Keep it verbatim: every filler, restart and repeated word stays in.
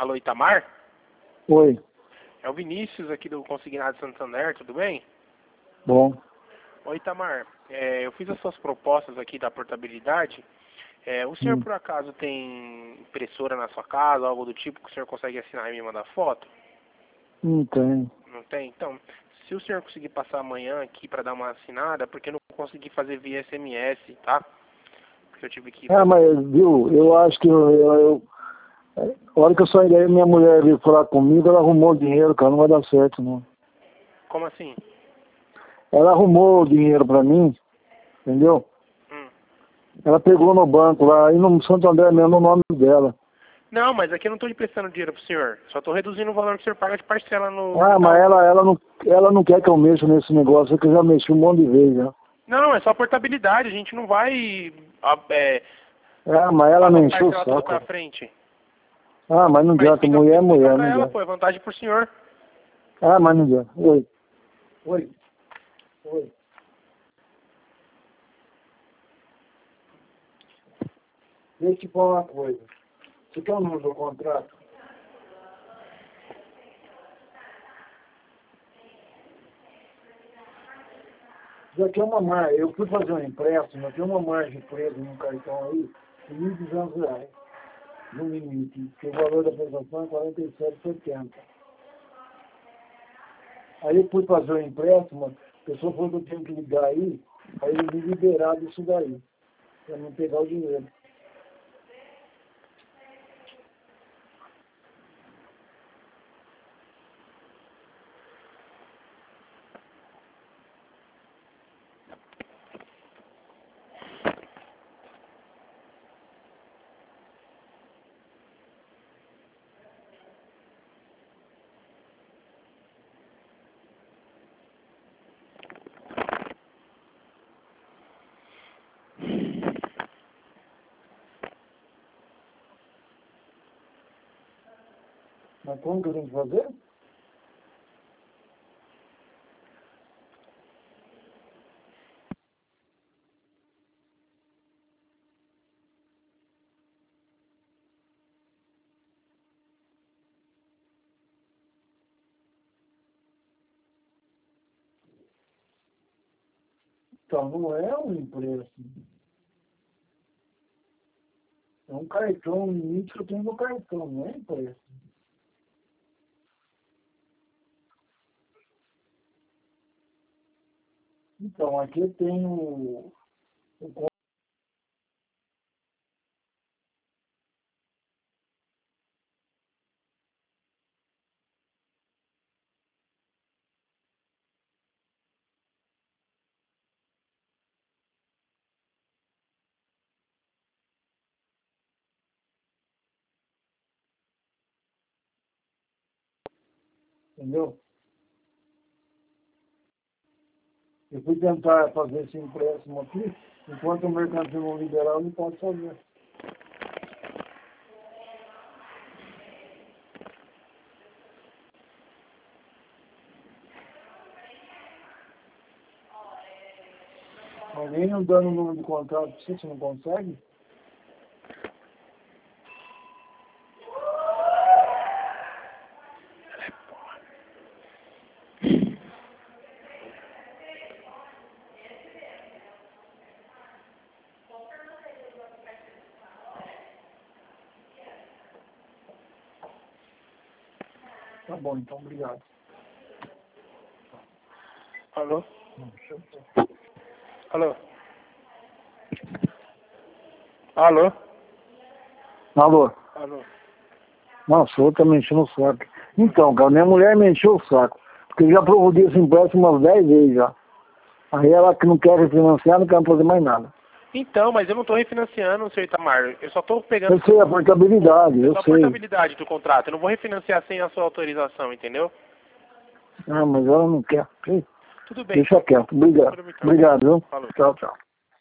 Alô, Itamar? Oi. É o Vinícius aqui do Consignado Santander, tudo bem? Bom. Oi, Itamar. É, eu fiz as suas propostas aqui da portabilidade. É, o senhor, Hum. por acaso, tem impressora na sua casa, algo do tipo, que o senhor consegue assinar e me mandar foto? Não tem. Não tem? Então, se o senhor conseguir passar amanhã aqui para dar uma assinada, porque eu não consegui fazer via S M S, tá? Porque eu tive que... Ah, mas, viu, eu acho que eu, eu, eu- a hora que eu saí daí, minha mulher veio falar comigo, ela arrumou o dinheiro, cara, não vai dar certo, não. Como assim? Ela arrumou o dinheiro pra mim, entendeu? Hum. Ela pegou no banco lá, aí no Santo André mesmo, no nome dela. Não, mas aqui eu não estou emprestando dinheiro pro senhor. Só estou reduzindo o valor que o senhor paga de parcela no... Ah, no mas tal- ela, ela, não, ela não quer que eu mexa nesse negócio, que eu já mexi um monte de vezes, já. Não, é só portabilidade. A gente não vai... ah, É, Ah, mas ela me passar encheu o parcela tudo pra saco. frente. Ah, mas não Mas adianta, explica, mulher é explica mulher, pra não ela, adianta. pô. É vantagem pro senhor. Ah, mas não adianta. Oi. Oi. Oi. Deixa eu te falar uma coisa. Você quer o número do contrato? Já tem uma margem. Eu fui fazer um empréstimo, tem uma margem presa no cartão aí de mil e duzentos reais. No limite. Porque o valor da prestação é quarenta e sete reais e setenta centavos. Aí eu fui fazer o empréstimo, a pessoa falou que eu tenho que ligar aí, aí ele me liberar disso daí, para não pegar o dinheiro. Mas como que eu tenho que fazer? Então, não é um empréstimo. É um cartão, um limite que eu tenho no cartão, não é empréstimo. Então, aqui eu tenho o o entendeu? Eu fui tentar fazer esse empréstimo aqui, enquanto o mercantil não liberar, eu não posso fazer. Alguém não dando o número de contrato para você, você não consegue? Tá bom, então, obrigado. Alô? Não, deixa eu... Alô? Alô? Alô? Alô? Nossa, o outro tá me enchendo o saco. Então, cara, minha mulher me encheu o saco. Porque eu já prorroguei esse empréstimo umas dez vezes já. Aí ela que não quer refinanciar, não quer fazer mais nada. Então, mas eu não estou refinanciando, seu Itamar. Eu só estou pegando Eu sei a portabilidade, é eu só a sei. portabilidade do contrato. Eu não vou refinanciar sem a sua autorização, entendeu? Ah, mas ela não quer. Tudo bem, Deixa então. quieto. Obrigado. Tudo bem, então. Obrigado, viu? Falou. Tchau, tchau.